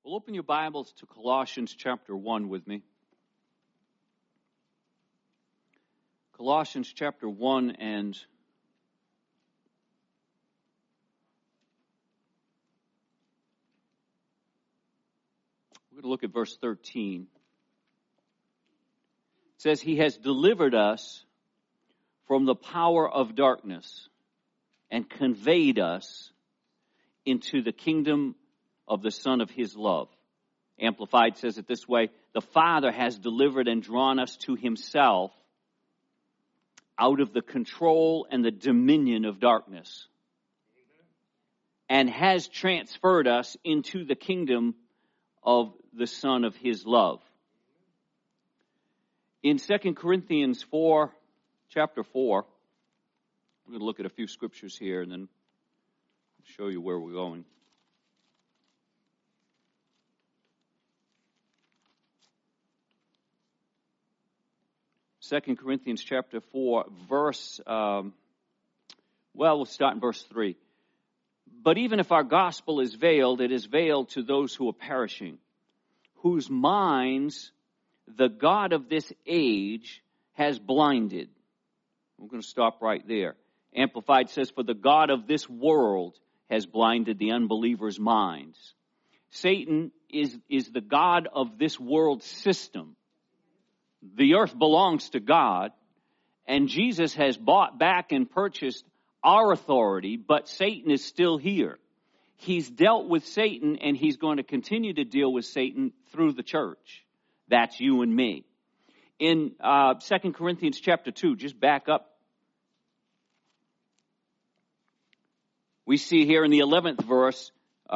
Well, open your Bibles to Colossians chapter 1 with me. Colossians chapter 1 and we're going to look at verse 13. It says, He has delivered us from the power of darkness and conveyed us into the kingdom of the Son of His love. Amplified says it this way: the Father has delivered and drawn us to Himself out of the control and the dominion of darkness, and has transferred us into the kingdom of the Son of His love. In 2 Corinthians 4, chapter 4, we're going to look at a few scriptures here and then show you where we're going. 2 Corinthians chapter 4, verse, we'll start in verse 3. But even if our gospel is veiled, it is veiled to those who are perishing, whose minds the God of this age has blinded. We're going to stop right there. Amplified says, for the God of this world has blinded the unbelievers' minds. Satan is the God of this world system. The earth belongs to God, and Jesus has bought back and purchased our authority, but Satan is still here. He's dealt with Satan, and he's going to continue to deal with Satan through the church. That's you and me. In 2 Corinthians chapter 2, just back up. We see here in the 11th verse,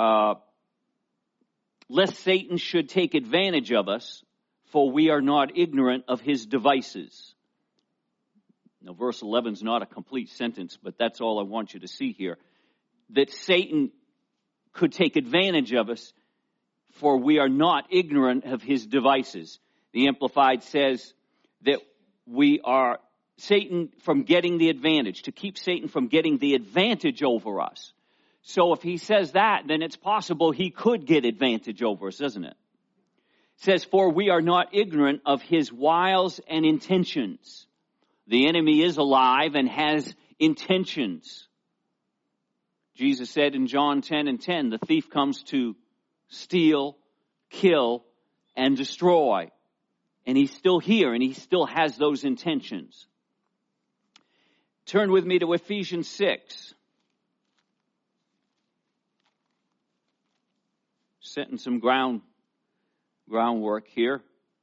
lest Satan should take advantage of us, for we are not ignorant of his devices. Now, verse 11 is not a complete sentence, but that's all I want you to see here. That Satan could take advantage of us, for we are not ignorant of his devices. The Amplified says that we are Satan from getting the advantage, to keep Satan from getting the advantage over us. So if he says that, then it's possible he could get advantage over us, isn't it? It says, for we are not ignorant of his wiles and intentions. The enemy is alive and has intentions. Jesus said in John 10:10, the thief comes to steal, kill, and destroy. And he's still here, and he still has those intentions. Turn with me to Ephesians 6. Setting some groundwork here.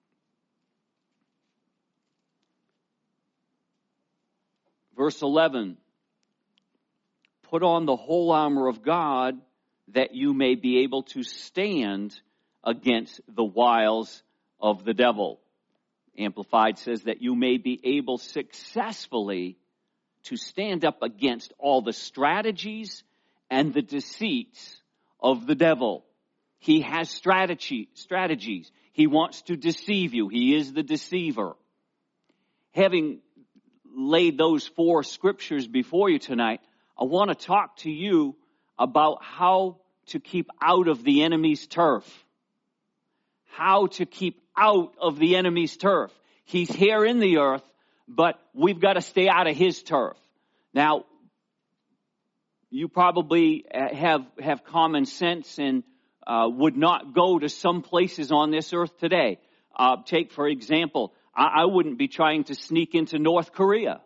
Verse 11. Put on the whole armor of God, that you may be able to stand against the wiles of the devil. Amplified says that you may be able successfully to stand up against all the strategies and the deceits of the devil. He has strategies. He wants to deceive you. He is the deceiver. Having laid those 4 scriptures before you tonight, I want to talk to you about how to keep out of the enemy's turf. How to keep out of the enemy's turf. He's here in the earth, but we've got to stay out of his turf. Now, you probably have common sense and would not go to some places on this earth today. Take, for example, I wouldn't be trying to sneak into North Korea.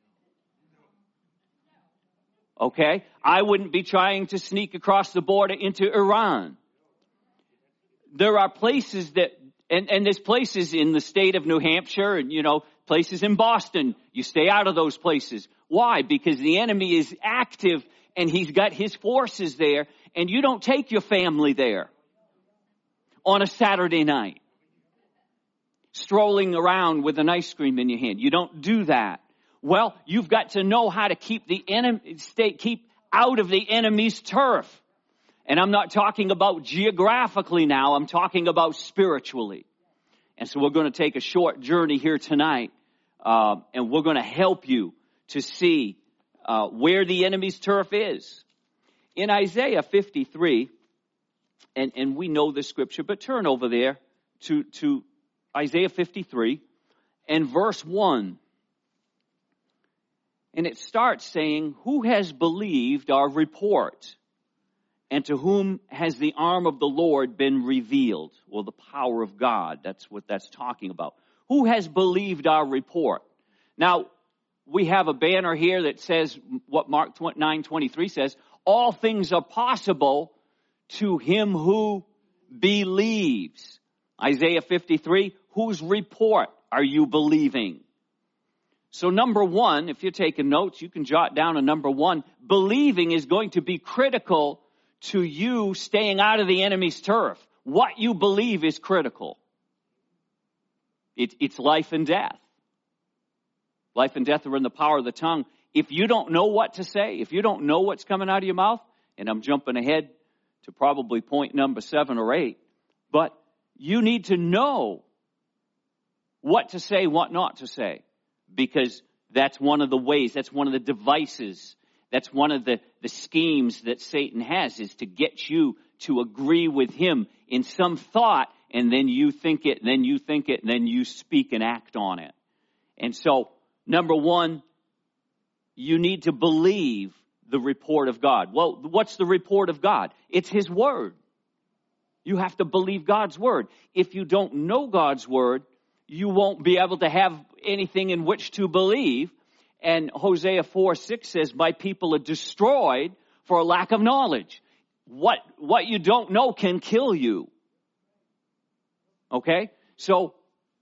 Okay? I wouldn't be trying to sneak across the border into Iran. There are places that, and there's places in the state of New Hampshire and, places in Boston. You stay out of those places. Why? Because the enemy is active and he's got his forces there, and you don't take your family there on a Saturday night, strolling around with an ice cream in your hand. You don't do that. Well, you've got to know how to keep keep out of the enemy's turf. And I'm not talking about geographically now. I'm talking about spiritually. And so we're going to take a short journey here tonight, and we're going to help you to see where the enemy's turf is. In Isaiah 53 and we know this scripture, but turn over there to Isaiah 53 and verse 1. And it starts saying, who has believed our report? And to whom has the arm of the Lord been revealed? Well, the power of God, that's what that's talking about. Who has believed our report? Now, we have a banner here that says what Mark 9:23 says, all things are possible to him who believes. Isaiah 53, whose report are you believing? So number one, if you're taking notes, you can jot down a number one. Believing is going to be critical to you staying out of the enemy's turf. What you believe is critical. It's life and death. Life and death are in the power of the tongue. If you don't know what to say, if you don't know what's coming out of your mouth, and I'm jumping ahead to probably point number 7 or 8, but you need to know what to say, what not to say, because that's one of the ways, that's one of the devices, that's one of the schemes that Satan has, is to get you to agree with him in some thought, and then you think it, and then you think it, and then you speak and act on it. And so, number one, you need to believe the report of God. Well, what's the report of God? It's his word. You have to believe God's word. If you don't know God's word, you won't be able to have anything in which to believe. And Hosea 4:6 says, my people are destroyed for a lack of knowledge. What you don't know can kill you. Okay? So,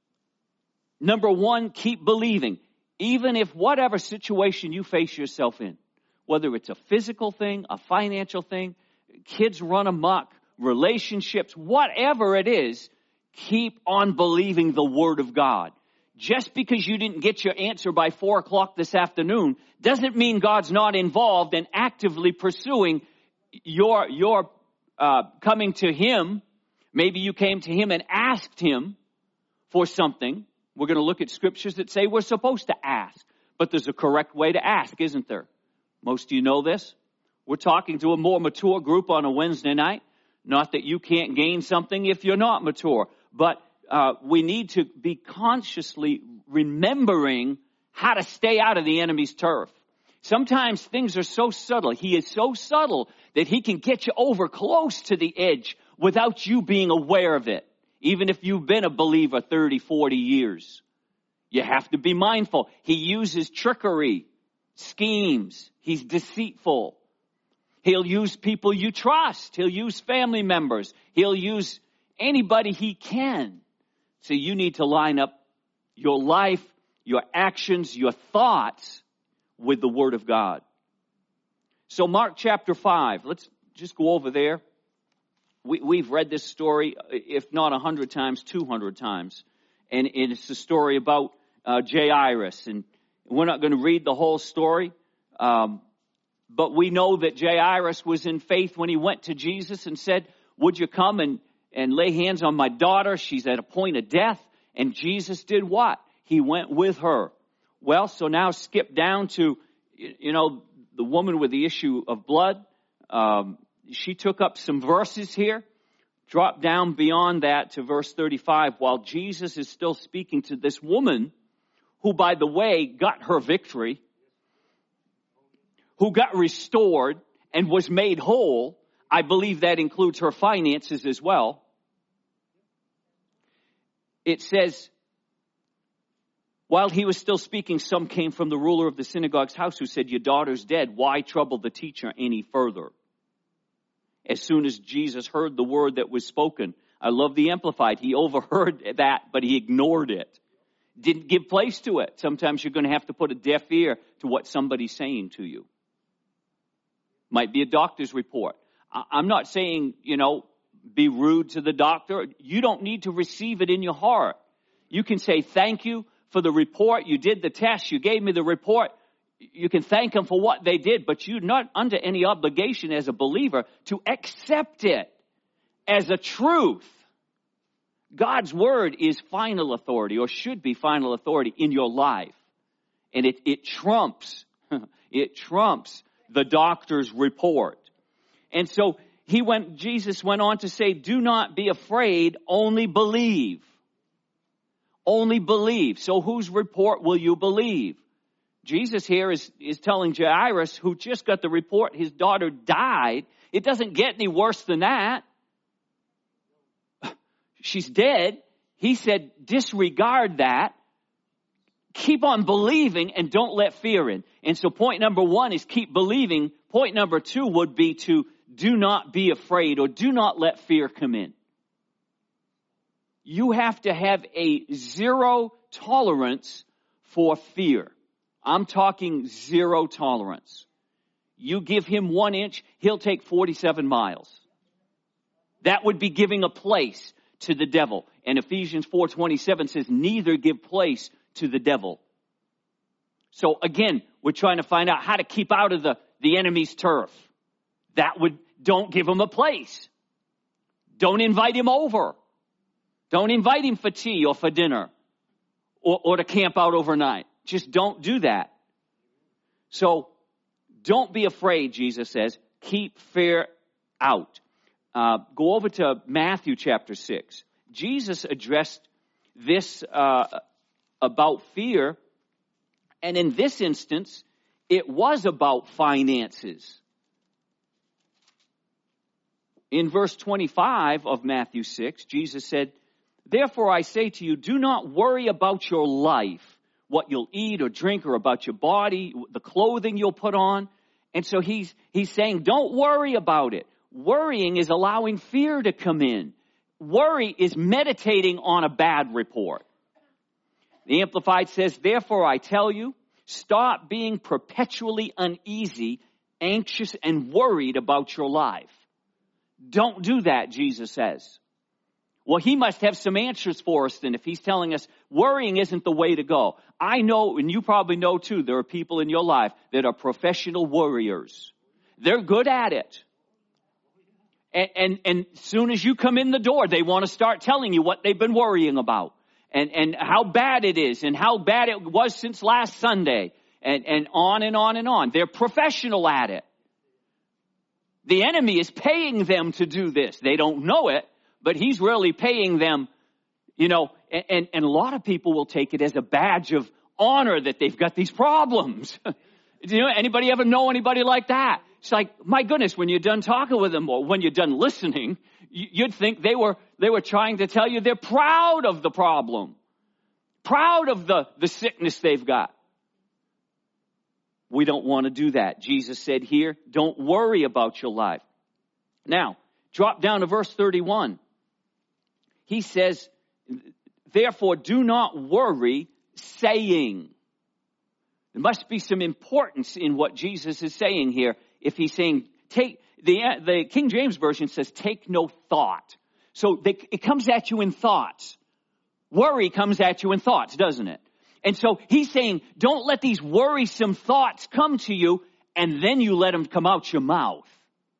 number one, keep believing. Even if whatever situation you face yourself in, whether it's a physical thing, a financial thing, kids run amok, relationships, whatever it is, keep on believing the Word of God. Just because you didn't get your answer by 4 o'clock this afternoon doesn't mean God's not involved and actively pursuing your coming to him. Maybe you came to him and asked him for something. We're going to look at scriptures that say we're supposed to ask. But there's a correct way to ask, isn't there? Most of you know this. We're talking to a more mature group on a Wednesday night. Not that you can't gain something if you're not mature. But we need to be consciously remembering how to stay out of the enemy's turf. Sometimes things are so subtle. He is so subtle that he can get you over close to the edge without you being aware of it. Even if you've been a believer 30, 40 years. You have to be mindful. He uses trickery, schemes. He's deceitful. He'll use people you trust. He'll use family members. He'll use anybody he can. So you need to line up your life, your actions, your thoughts with the Word of God. So Mark chapter 5, let's just go over there. We've read this story, if not 100 times, 200 times. And it's a story about Jairus. And we're not going to read the whole story. But we know that Jairus was in faith when he went to Jesus and said, would you come and lay hands on my daughter? She's at a point of death. And Jesus did what? He went with her. Well, so now skip down to, the woman with the issue of blood. She took up some verses here. Drop down beyond that to verse 35. While Jesus is still speaking to this woman, who, by the way, got her victory, who got restored and was made whole. I believe that includes her finances as well. It says, while he was still speaking, some came from the ruler of the synagogue's house who said, your daughter's dead. Why trouble the teacher any further? As soon as Jesus heard the word that was spoken, I love the Amplified. He overheard that, but he ignored it. Didn't give place to it. Sometimes you're going to have to put a deaf ear to what somebody's saying to you. Might be a doctor's report. I'm not saying, be rude to the doctor. You don't need to receive it in your heart. You can say, thank you for the report. You did the test. You gave me the report. You can thank them for what they did, but you're not under any obligation as a believer to accept it as a truth. God's word is final authority, or should be final authority in your life. And it trumps the doctor's report. And so Jesus went on to say, do not be afraid, only believe. Only believe. So whose report will you believe? Jesus here is telling Jairus, who just got the report his daughter died. It doesn't get any worse than that. She's dead. He said, disregard that. Keep on believing and don't let fear in. And so point number 1 is keep believing. Point number 2 would be to do not be afraid or do not let fear come in. You have to have a zero tolerance for fear. I'm talking zero tolerance. You give him 1 inch, he'll take 47 miles. That would be giving a place to the devil. And Ephesians 4:27 says, neither give place to the devil. So again, we're trying to find out how to keep out of the enemy's turf. Don't give him a place. Don't invite him over. Don't invite him for tea or for dinner or to camp out overnight. Just don't do that. So don't be afraid, Jesus says. Keep fear out. Go over to Matthew chapter 6. Jesus addressed this about fear. And in this instance, it was about finances. In verse 25 of Matthew 6, Jesus said, therefore I say to you, do not worry about your life, what you'll eat or drink, or about your body, the clothing you'll put on. And so he's saying, don't worry about it. Worrying is allowing fear to come in. Worry is meditating on a bad report. The Amplified says, therefore I tell you, stop being perpetually uneasy, anxious, and worried about your life. Don't do that, Jesus says. Well, he must have some answers for us then if he's telling us worrying isn't the way to go. I know, and you probably know too, there are people in your life that are professional worriers. They're good at it. And as soon as you come in the door, they want to start telling you what they've been worrying about. And how bad it is, and how bad it was since last Sunday, and on and on and on. They're professional at it. The enemy is paying them to do this. They don't know it, but he's really paying them, and a lot of people will take it as a badge of honor that they've got these problems. Anybody ever know anybody like that? It's like, my goodness, when you're done talking with them or when you're done listening, you'd think they were trying to tell you they're proud of the problem, proud of the sickness they've got. We don't want to do that. Jesus said here, don't worry about your life. Now, drop down to verse 31. He says, therefore do not worry, saying. There must be some importance in what Jesus is saying here. If he's saying, the King James Version says, take no thought. So it comes at you in thoughts. Worry comes at you in thoughts, doesn't it? And so he's saying, don't let these worrisome thoughts come to you and then you let them come out your mouth.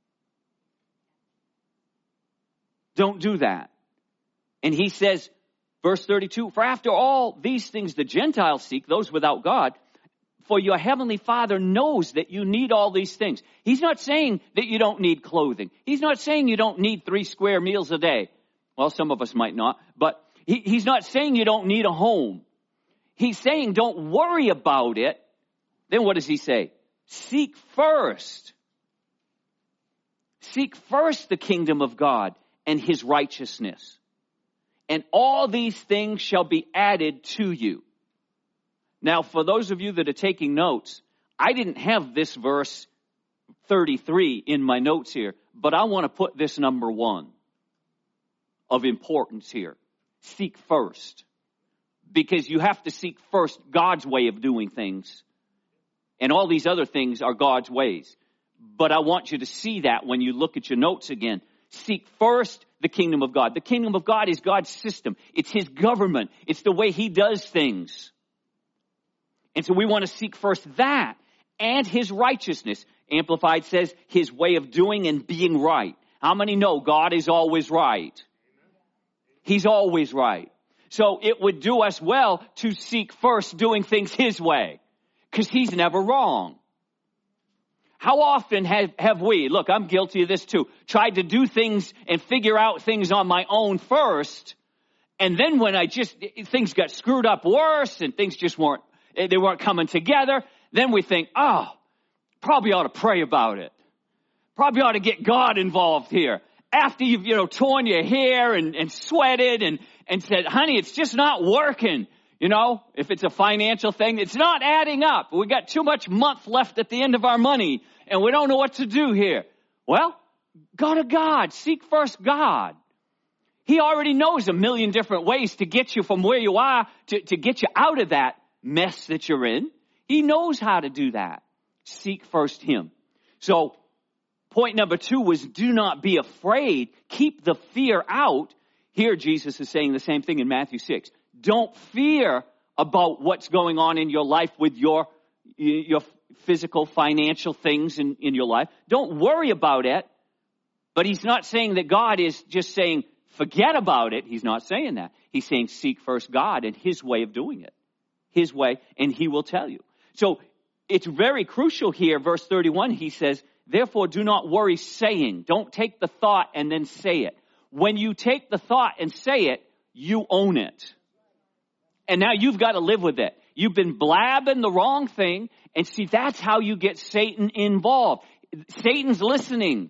Don't do that. And he says, verse 32, for after all these things the Gentiles seek, those without God, for your heavenly Father knows that you need all these things. He's not saying that you don't need clothing. He's not saying you don't need 3 square meals a day. Well, some of us might not, but he's not saying you don't need a home. He's saying don't worry about it. Then what does he say? Seek first. Seek first the kingdom of God and his righteousness. And all these things shall be added to you. Now, for those of you that are taking notes, I didn't have this verse 33 in my notes here, but I want to put this number 1 of importance here. Seek first. Because you have to seek first God's way of doing things. And all these other things are God's ways. But I want you to see that when you look at your notes again. Seek first the kingdom of God. The kingdom of God is God's system. It's his government. It's the way he does things. And so we want to seek first that and his righteousness. Amplified says his way of doing and being right. How many know God is always right? He's always right. So it would do us well to seek first doing things his way, because he's never wrong. How often have we, look, I'm guilty of this too, tried to do things and figure out things on my own first, and then when things got screwed up worse and things just weren't coming together, then we think, probably ought to pray about it. Probably ought to get God involved here. After you've, torn your hair and sweated and said, honey, it's just not working. If it's a financial thing, it's not adding up. We got too much month left at the end of our money and we don't know what to do here. Well, go to God. Seek first God. He already knows a million different ways to get you from where you are to get you out of that mess that you're in. He knows how to do that. Seek first Him. So point number 2 was do not be afraid. Keep the fear out. Here Jesus is saying the same thing in Matthew 6. Don't fear about what's going on in your life with your physical, financial things in your life. Don't worry about it. But He's not saying that God is just saying, forget about it. He's not saying that. He's saying seek first God and His way of doing it. His way, and He will tell you. So it's very crucial here, verse 31, He says, therefore do not worry saying. Don't take the thought and then say it. When you take the thought and say it, you own it. And now you've got to live with it. You've been blabbing the wrong thing, and see, that's how you get Satan involved. Satan's listening.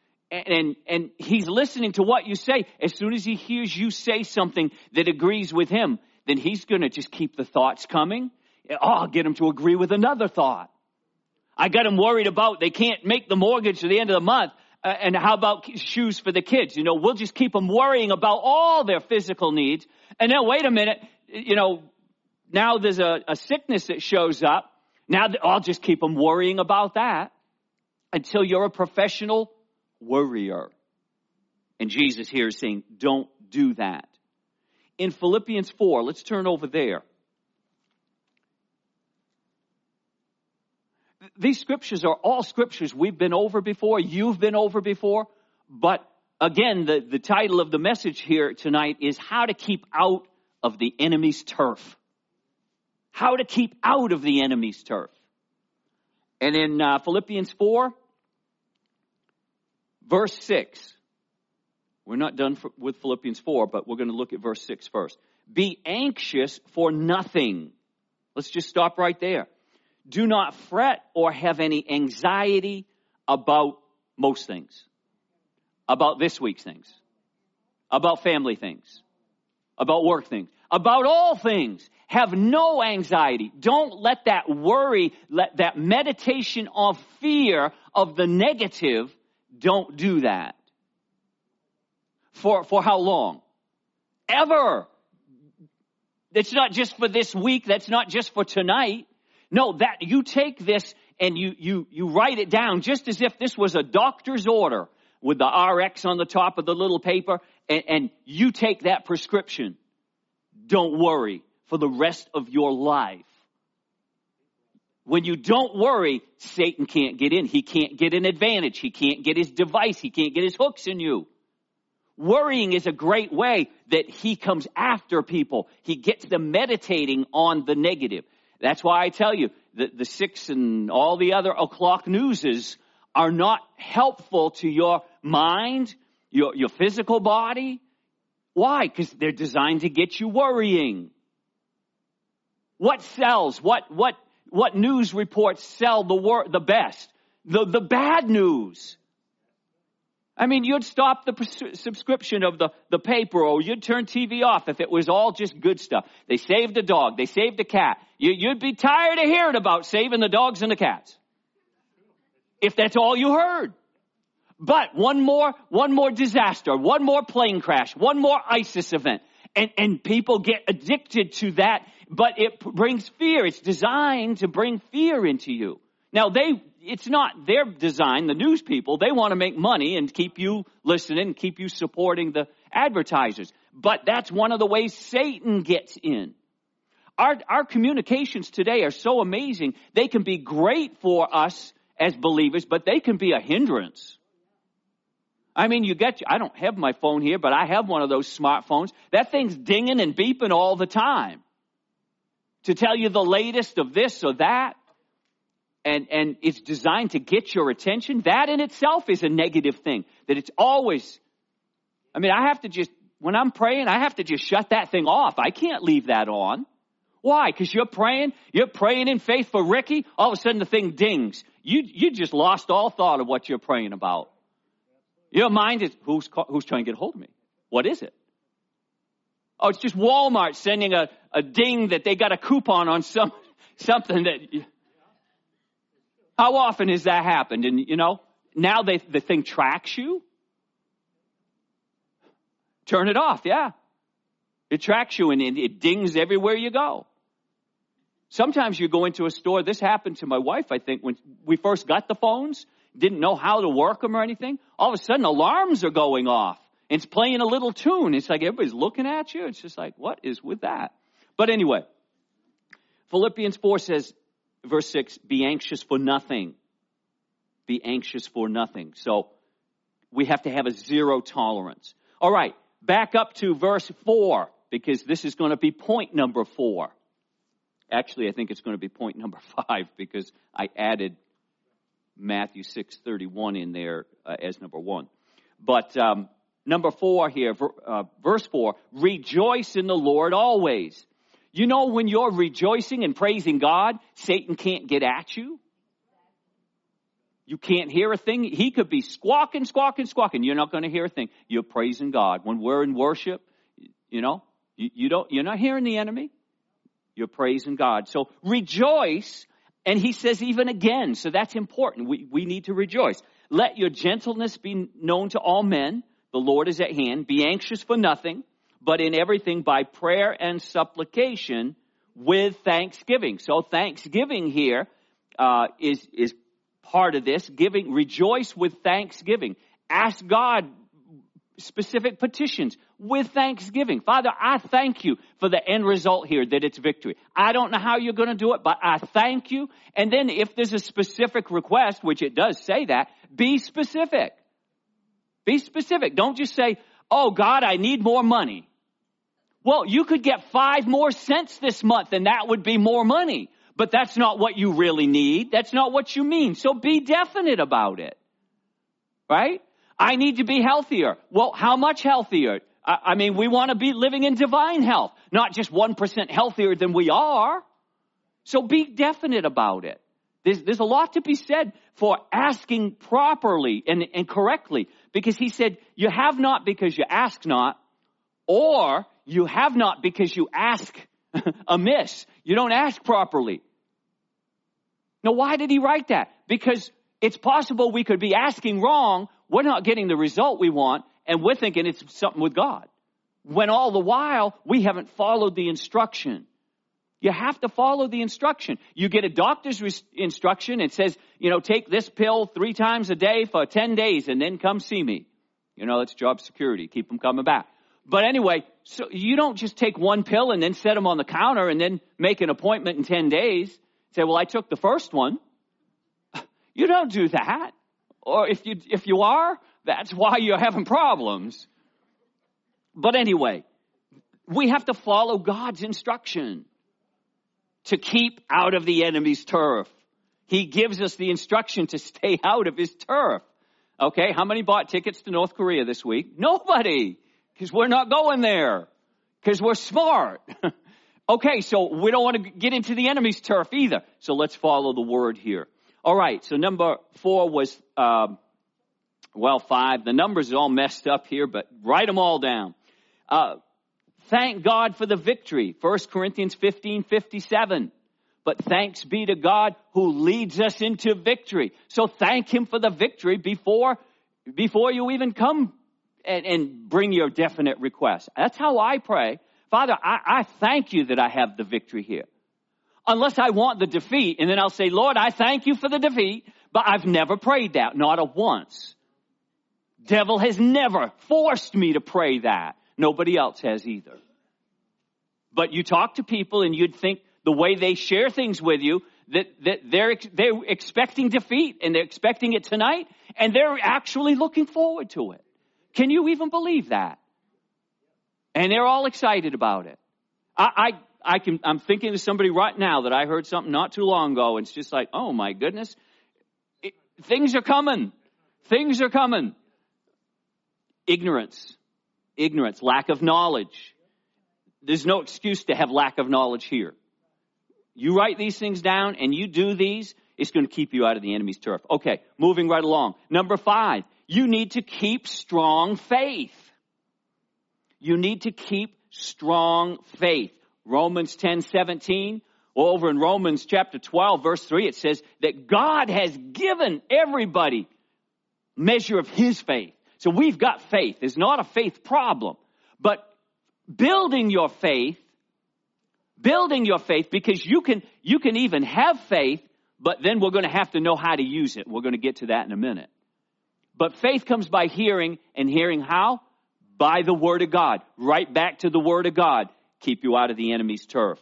And he's listening to what you say. As soon as he hears you say something that agrees with him, then he's going to just keep the thoughts coming. I'll get him to agree with another thought. I got him worried about they can't make the mortgage at the end of the month. And how about shoes for the kids? We'll just keep them worrying about all their physical needs. And then wait a minute, now there's a sickness that shows up. Now I'll just keep them worrying about that until you're a professional worrier. And Jesus here is saying, don't do that. In Philippians 4, let's turn over there. These scriptures are all scriptures we've been over before, you've been over before. But again, the title of the message here tonight is how to keep out of the enemy's turf. How to keep out of the enemy's turf. And in Philippians 4, verse 6. We're not done with Philippians 4, but we're going to look at verse 6 first. Be anxious for nothing. Let's just stop right there. Do not fret or have any anxiety about most things. About this week's things. About family things. About work things. About all things. Have no anxiety. Don't let that worry, let that meditation of fear of the negative, don't do that. For how long? Ever. It's not just for this week. That's not just for tonight. No, that you take this and you write it down just as if this was a doctor's order with the RX on the top of the little paper, and you take that prescription. Don't worry for the rest of your life. When you don't worry, Satan can't get in. He can't get an advantage. He can't get his device. He can't get his hooks in you. Worrying is a great way that he comes after people. He gets them meditating on the negative. That's why I tell you that the 6 and all the other o'clock newses are not helpful to your mind, your physical body. Why? Because they're designed to get you worrying. What sells? What news reports sell the best? The bad news. I mean, you'd stop the subscription of the paper, or you'd turn TV off if it was all just good stuff. They saved a dog. They saved a cat. You'd be tired of hearing about saving the dogs and the cats. If that's all you heard. But one more disaster, one more plane crash, one more ISIS event. And people get addicted to that, but it brings fear. It's designed to bring fear into you. Now, it's not their design, the news people. They want to make money and keep you listening and keep you supporting the advertisers. But that's one of the ways Satan gets in. Our communications today are so amazing. They can be great for us as believers, but they can be a hindrance. I mean, I don't have my phone here, but I have one of those smartphones. That thing's dinging and beeping all the time to tell you the latest of this or that. and it's designed to get your attention, that in itself is a negative thing. That it's always, I have to just, when I'm praying, I have to just shut that thing off. I can't leave that on. Why? Because you're praying in faith for Ricky, all of a sudden the thing dings. You just lost all thought of what you're praying about. Your mind is, who's trying to get a hold of me? What is it? Oh, it's just Walmart sending a ding that they got a coupon on something that, how often has that happened? And now the thing tracks you. Turn it off, yeah. It tracks you and it dings everywhere you go. Sometimes you go into a store. This happened to my wife, I think, when we first got the phones. Didn't know how to work them or anything. All of a sudden, alarms are going off. And it's playing a little tune. It's like everybody's looking at you. It's just like, what is with that? But anyway, Philippians 4 says, verse 6, be anxious for nothing. Be anxious for nothing. So we have to have a zero tolerance. All right, back up to verse 4, because this is going to be point number 4. Actually, I think it's going to be point number 5 because I added Matthew 6:31 in there as number 1. But number 4 here, verse 4, rejoice in the Lord always. You know, when you're rejoicing and praising God, Satan can't get at you. You can't hear a thing. He could be squawking. You're not going to hear a thing. You're praising God. When we're in worship, you're not hearing the enemy. You're praising God. So rejoice. And he says even again, so that's important. We need to rejoice. Let your gentleness be known to all men. The Lord is at hand. Be anxious for nothing, but in everything by prayer and supplication with thanksgiving. So thanksgiving here is part of this. Rejoice with thanksgiving. Ask God specific petitions with thanksgiving. Father, I thank you for the end result here, that it's victory. I don't know how you're going to do it, but I thank you. And then if there's a specific request, which it does say that, be specific. Be specific. Don't just say, oh God, I need more money. Well, you could get 5 more cents this month and that would be more money. But that's not what you really need. That's not what you mean. So be definite about it. Right? I need to be healthier. Well, how much healthier? We want to be living in divine health, not just 1% healthier than we are. So be definite about it. There's a lot to be said for asking properly and correctly, because he said, you have not because you ask not, or you have not because you ask amiss. You don't ask properly. Now, why did he write that? Because it's possible we could be asking wrong. We're not getting the result we want, and we're thinking it's something with God. When all the while, we haven't followed the instruction. You have to follow the instruction. You get a doctor's instruction. It says, take this pill 3 times a day for 10 days and then come see me. That's job security. Keep them coming back. But anyway, so you don't just take one pill and then set them on the counter and then make an appointment in 10 days. Say, well, I took the first one. You don't do that. Or if you are, that's why you're having problems. But anyway, we have to follow God's instruction to keep out of the enemy's turf. He gives us the instruction to stay out of his turf. Okay, how many bought tickets to North Korea this week? Nobody, because we're not going there, because we're smart. Okay, so we don't want to get into the enemy's turf either. So let's follow the word here. All right, so number 4 was, 5. The numbers are all messed up here, but write them all down. Thank God for the victory. 1 Corinthians 15:57. But thanks be to God who leads us into victory. So thank him for the victory before you even come and bring your definite request. That's how I pray. Father, I thank you that I have the victory here. Unless I want the defeat, and then I'll say, Lord, I thank you for the defeat, but I've never prayed that, not a once. Devil has never forced me to pray that. Nobody else has either. But you talk to people and you'd think the way they share things with you, that they're expecting defeat and they're expecting it tonight, and they're actually looking forward to it. Can you even believe that? And they're all excited about it. I'm thinking of somebody right now that I heard something not too long ago, and it's just like, oh my goodness, things are coming. Things are coming. Ignorance, lack of knowledge. There's no excuse to have lack of knowledge here. You write these things down and you do these, it's going to keep you out of the enemy's turf. Okay, moving right along. Number 5, you need to keep strong faith. You need to keep strong faith. Romans 10:17, over in Romans chapter 12, verse 3, it says that God has given everybody measure of his faith. So we've got faith. There's not a faith problem. But building your faith, because you can even have faith, but then we're going to have to know how to use it. We're going to get to that in a minute. But faith comes by hearing, and hearing how? By the Word of God. Right back to the Word of God. Keep you out of the enemy's turf.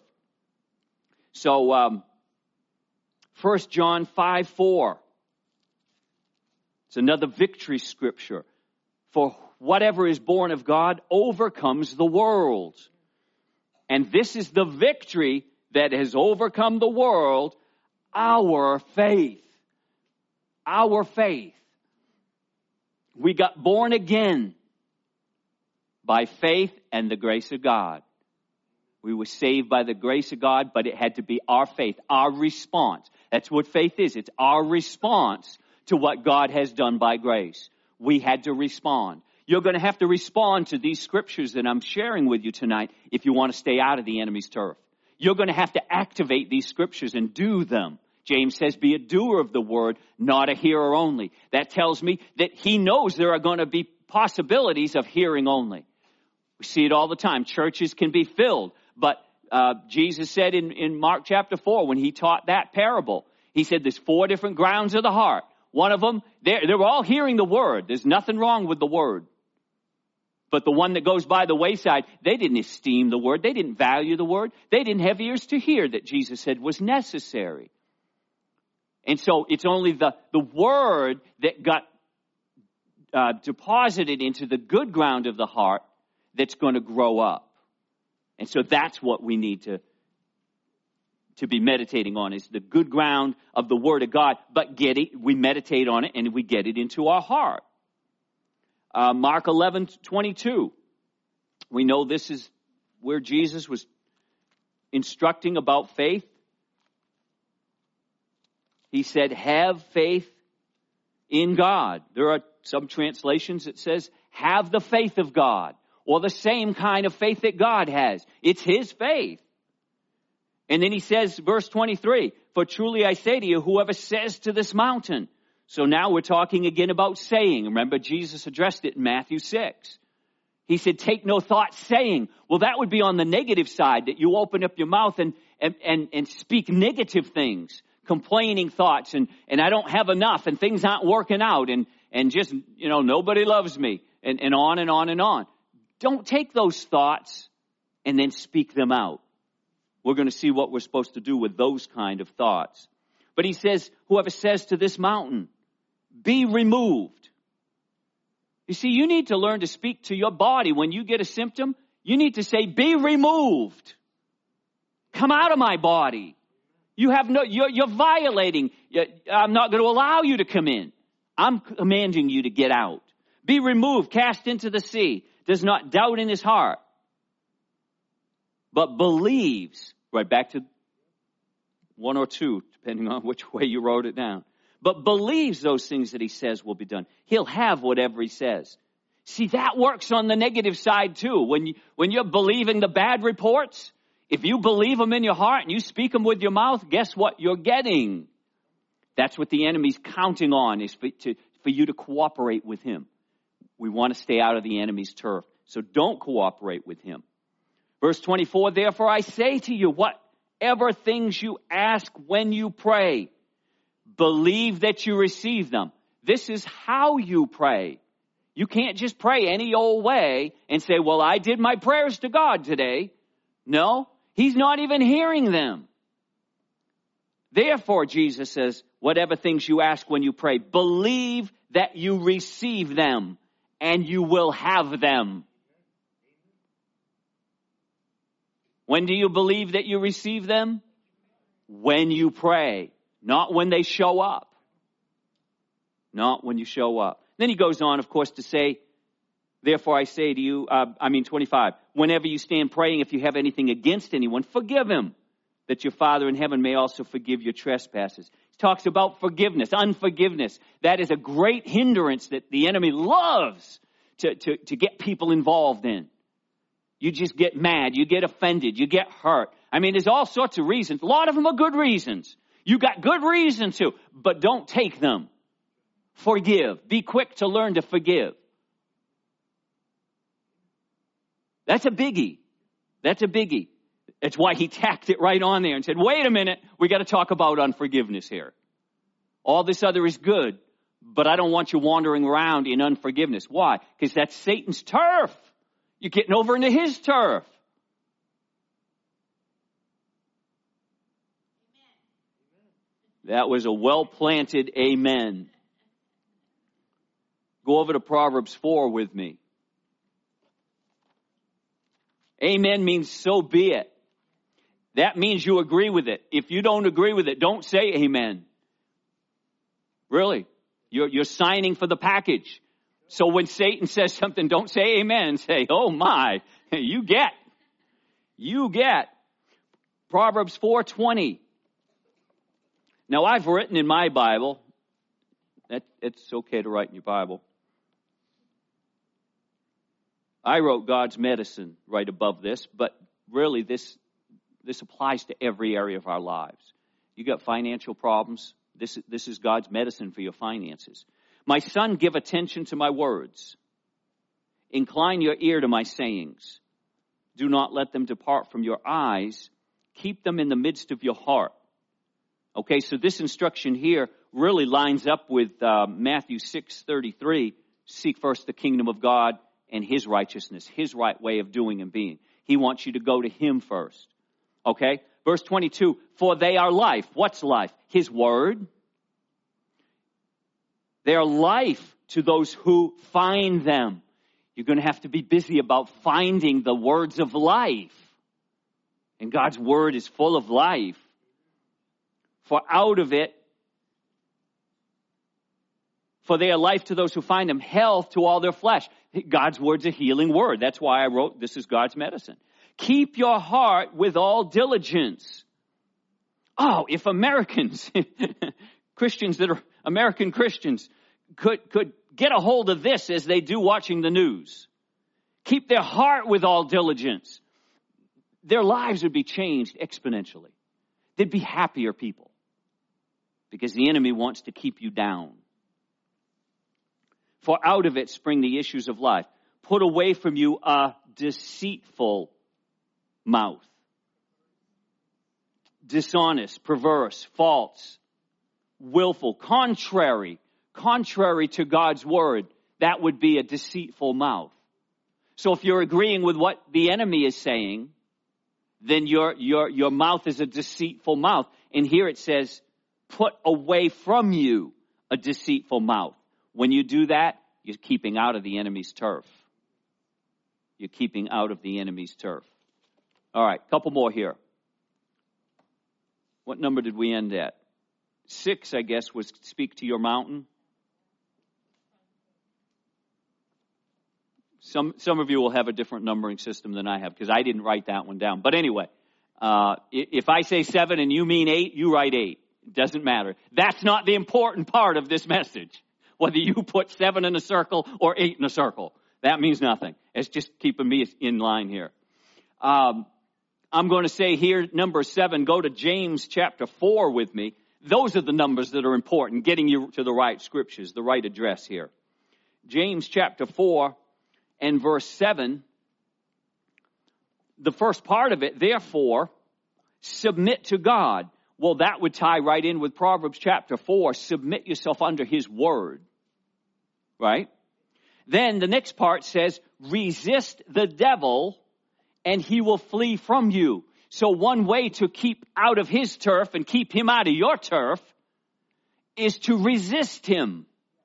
So, 1 John 5:4. It's another victory scripture. For whatever is born of God overcomes the world. And this is the victory that has overcome the world, our faith. Our faith. We got born again by faith and the grace of God. We were saved by the grace of God, but it had to be our faith, our response. That's what faith is. It's our response to what God has done by grace. We had to respond. You're going to have to respond to these scriptures that I'm sharing with you tonight if you want to stay out of the enemy's turf. You're going to have to activate these scriptures and do them. James says, be a doer of the word, not a hearer only. That tells me that he knows there are going to be possibilities of hearing only. We see it all the time. Churches can be filled. But Jesus said in Mark chapter 4, when he taught that parable, he said there's 4 different grounds of the heart. One of them, they're all hearing the word. There's nothing wrong with the word. But the one that goes by the wayside, they didn't esteem the word. They didn't value the word. They didn't have ears to hear that Jesus said was necessary. And so it's only the word that got deposited into the good ground of the heart that's going to grow up. And so that's what we need to be meditating on, is the good ground of the Word of God. But we meditate on it and we get it into our heart. Mark 11:22. We know this is where Jesus was instructing about faith. He said, have faith in God. There are some translations that says, have the faith of God, or the same kind of faith that God has. It's his faith. And then he says, verse 23, for truly I say to you, whoever says to this mountain. So now we're talking again about saying. Remember, Jesus addressed it in Matthew 6. He said, take no thought saying. Well, that would be on the negative side, that you open up your mouth and speak negative things, complaining thoughts, and I don't have enough, and things aren't working out, and just, nobody loves me, and on and on and on. Don't take those thoughts and then speak them out. We're going to see what we're supposed to do with those kind of thoughts. But he says, whoever says to this mountain, be removed. You see, you need to learn to speak to your body. When you get a symptom, you need to say, be removed. Come out of my body. You're violating. I'm not going to allow you to come in. I'm commanding you to get out. Be removed, cast into the sea. Does not doubt in his heart, but believes. Right back to 1 or 2, depending on which way you wrote it down. But believes those things that he says will be done. He'll have whatever he says. See, that works on the negative side too. When you're believing the bad reports, if you believe them in your heart and you speak them with your mouth, guess what you're getting? That's what the enemy's counting on, is for you to cooperate with him. We want to stay out of the enemy's turf. So don't cooperate with him. Verse 24, therefore I say to you, whatever things you ask when you pray, believe that you receive them. This is how you pray. You can't just pray any old way and say, well, I did my prayers to God today. No, he's not even hearing them. Therefore, Jesus says, whatever things you ask when you pray, believe that you receive them and you will have them. When do you believe that you receive them? When you pray, not when they show up. Not when you show up. Then he goes on, of course, to say, therefore I say to you, 25, whenever you stand praying, if you have anything against anyone, forgive him, that your Father in heaven may also forgive your trespasses. He talks about forgiveness, unforgiveness. That is a great hindrance that the enemy loves to get people involved in. You just get mad, you get offended, you get hurt. I mean, there's all sorts of reasons. A lot of them are good reasons. You got good reason to, but don't take them. Forgive. Be quick to learn to forgive. That's a biggie. That's a biggie. It's why he tacked it right on there and said, wait a minute, we got to talk about unforgiveness here. All this other is good, but I don't want you wandering around in unforgiveness. Why? Because that's Satan's turf. You're getting over into his turf. That was a well-planted amen. Go over to Proverbs 4 with me. Amen means so be it. That means you agree with it. If you don't agree with it, don't say amen. Really. You're signing for the package. So when Satan says something, don't say amen. Say, oh my, you get. You get. Proverbs 4:20. Now I've written in my Bible, it's okay to write in your Bible. I wrote God's medicine right above this, but really this applies to every area of our lives. You got financial problems, this is God's medicine for your finances. My son, give attention to my words. Incline your ear to my sayings. Do not let them depart from your eyes. Keep them in the midst of your heart. Okay, so this instruction here really lines up with Matthew 6:33. Seek first the kingdom of God and his righteousness, his right way of doing and being. He wants you to go to him first. Okay, verse 22, for they are life. What's life? His word. They are life to those who find them. You're going to have to be busy about finding the words of life. And God's word is full of life. For out of it, for they are life to those who find them, health to all their flesh. God's word's a healing word. That's why I wrote, this is God's medicine. Keep your heart with all diligence. Oh, if Americans, Christians that are American Christians, could get a hold of this as they do watching the news. Keep their heart with all diligence. Their lives would be changed exponentially. They'd be happier people. Because the enemy wants to keep you down. For out of it spring the issues of life. Put away from you a deceitful mouth. Dishonest, perverse, false, willful, contrary to God's word. That would be a deceitful mouth. So if you're agreeing with what the enemy is saying, then your mouth is a deceitful mouth. And here it says, put away from you a deceitful mouth. When you do that, you're keeping out of the enemy's turf. You're keeping out of the enemy's turf. All right, couple more here. What number did we end at? 6, I guess, was speak to your mountain. Some of you will have a different numbering system than I have because I didn't write that one down. But anyway, if I say 7 and you mean 8, you write 8. It doesn't matter. That's not the important part of this message. Whether you put 7 in a circle or 8 in a circle. That means nothing. It's just keeping me in line here. I'm going to say here, number 7, go to James chapter 4 with me. Those are the numbers that are important, getting you to the right scriptures, the right address here. James chapter 4 and verse 7. The first part of it, therefore, submit to God. Well, that would tie right in with Proverbs chapter 4. Submit yourself under his word. Right? Then the next part says, resist the devil and he will flee from you. So one way to keep out of his turf and keep him out of your turf is to resist him.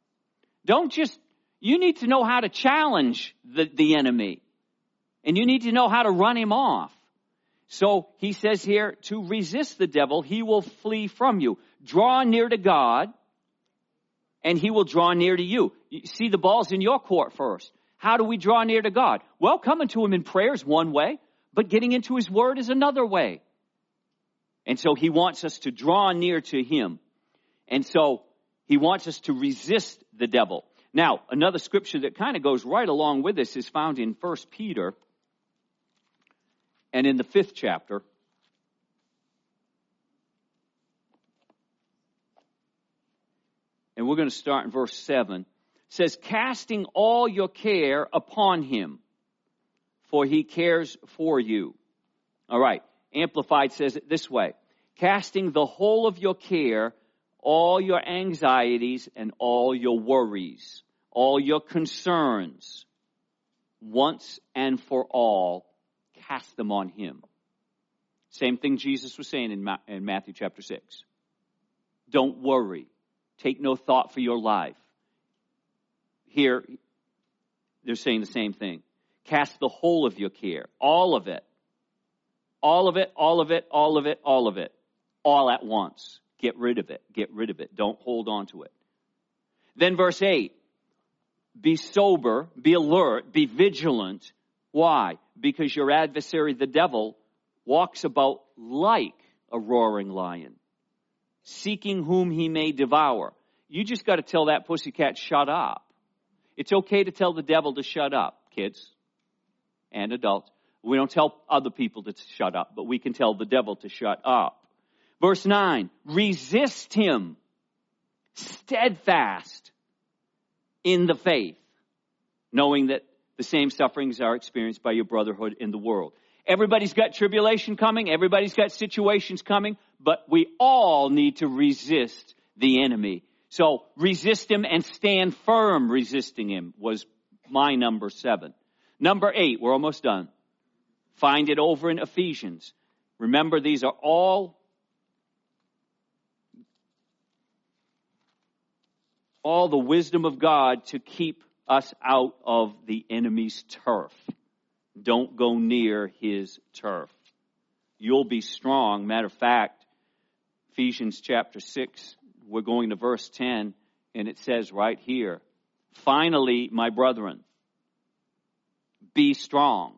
You need to know how to challenge the enemy. And you need to know how to run him off. So he says here, to resist the devil, he will flee from you. Draw near to God, and he will draw near to you. You see, the ball's in your court first. How do we draw near to God? Well, coming to him in prayer is one way, but getting into his word is another way. And so he wants us to draw near to him. And so he wants us to resist the devil. Now, another scripture that kind of goes right along with this is found in 1 Peter and in the 5th chapter. And we're going to start in verse 7. It says, casting all your care upon him, for he cares for you. All right. Amplified says it this way. Casting the whole of your care, all your anxieties and all your worries, all your concerns, once and for all, cast them on him. Same thing Jesus was saying in Matthew chapter 6. Don't worry. Take no thought for your life. Here, they're saying the same thing. Cast the whole of your care, all of it. All of it, all of it, all of it, all of it. All at once. Get rid of it. Get rid of it. Don't hold on to it. Then verse 8. Be sober, be alert, be vigilant. Why? Because your adversary, the devil, walks about like a roaring lion, seeking whom he may devour. You just got to tell that pussycat, shut up. It's okay to tell the devil to shut up, kids and adults. We don't tell other people to shut up, but we can tell the devil to shut up. Verse 9, resist him, steadfast in the faith, knowing that the same sufferings are experienced by your brotherhood in the world. Everybody's got tribulation coming. Everybody's got situations coming, but we all need to resist the enemy. So resist him and stand firm resisting him was my number 7. Number 8, we're almost done. Find it over in Ephesians. Remember, these are all the wisdom of God to keep us out of the enemy's turf. Don't go near his turf. You'll be strong. Matter of fact, Ephesians chapter 6, we're going to verse 10, and it says right here, finally, my brethren, be strong.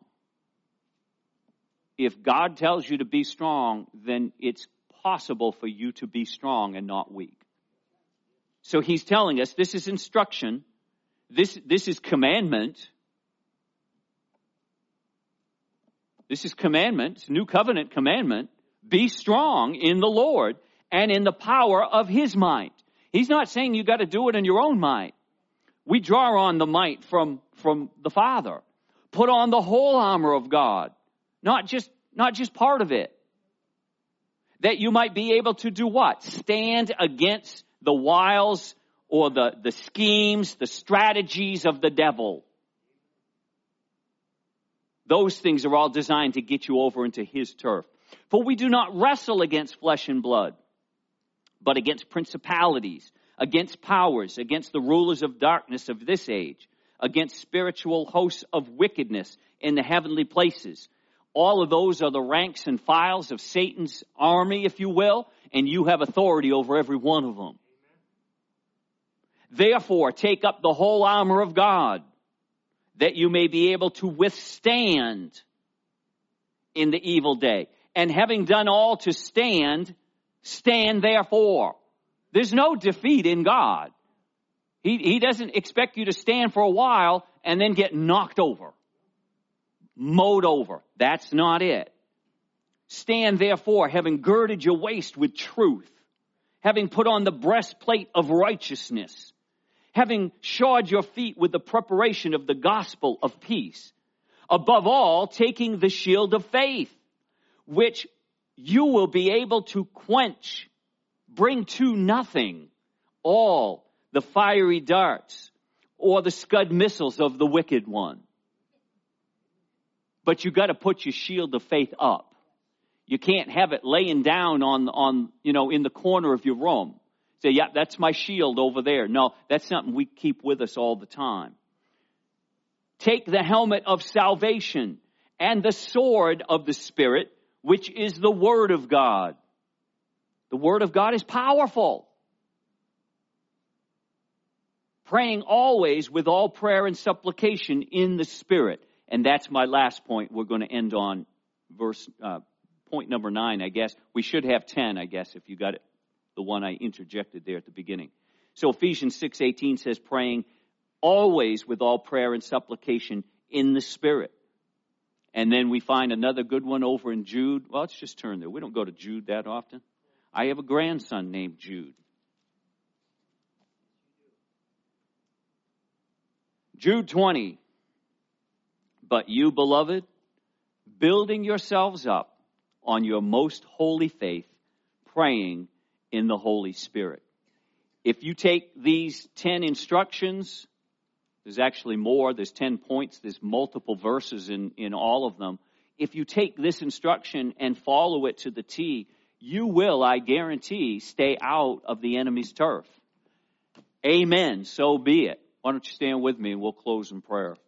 If God tells you to be strong, then it's possible for you to be strong and not weak. So he's telling us this is instruction. This is commandment. This is commandment, new covenant commandment. Be strong in the Lord and in the power of his might. He's not saying you got to do it in your own might. We draw on the might from the Father. Put on the whole armor of God, not just part of it. That you might be able to do what? Stand against the wiles or the schemes, the strategies of the devil. Those things are all designed to get you over into his turf. For we do not wrestle against flesh and blood, but against principalities, against powers, against the rulers of darkness of this age, against spiritual hosts of wickedness in the heavenly places. All of those are the ranks and files of Satan's army, if you will, and you have authority over every one of them. Therefore, take up the whole armor of God, that you may be able to withstand in the evil day. And having done all to stand, stand therefore. There's no defeat in God. He doesn't expect you to stand for a while and then get knocked over, mowed over. That's not it. Stand therefore, having girded your waist with truth, having put on the breastplate of righteousness, having shod your feet with the preparation of the gospel of peace. Above all, taking the shield of faith, which you will be able to quench, bring to nothing all the fiery darts or the scud missiles of the wicked one. But you got to put your shield of faith up. You can't have it laying down on in the corner of your room. Say, yeah, that's my shield over there. No, that's something we keep with us all the time. Take the helmet of salvation and the sword of the Spirit, which is the Word of God. The Word of God is powerful. Praying always with all prayer and supplication in the Spirit. And that's my last point. We're going to end on point number 9, I guess. We should have 10, I guess, if you got it, the one I interjected there at the beginning. So Ephesians 6:18 says, praying always with all prayer and supplication in the Spirit. And then we find another good one over in Jude. Well, let's just turn there. We don't go to Jude that often. I have a grandson named Jude. Jude 20. But you, beloved, building yourselves up on your most holy faith, praying in the Holy Spirit. If you take these 10 instructions, there's actually more, there's 10 points, there's multiple verses in all of them. If you take this instruction and follow it to the T, you will, I guarantee, stay out of the enemy's turf. Amen. So be it. Why don't you stand with me and we'll close in prayer.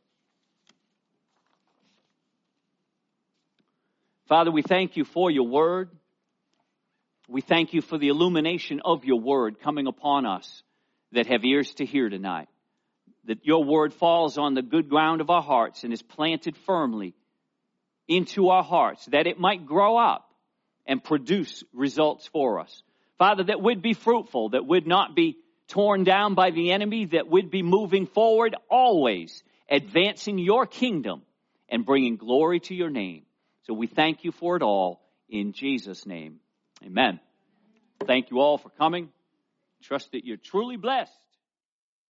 Father, we thank you for your word. We thank you for the illumination of your word coming upon us that have ears to hear tonight. That your word falls on the good ground of our hearts and is planted firmly into our hearts, that it might grow up and produce results for us. Father, that we'd be fruitful, that we'd not be torn down by the enemy, that we'd be moving forward always, advancing your kingdom and bringing glory to your name. So we thank you for it all in Jesus' name. Amen. Thank you all for coming. Trust that you're truly blessed.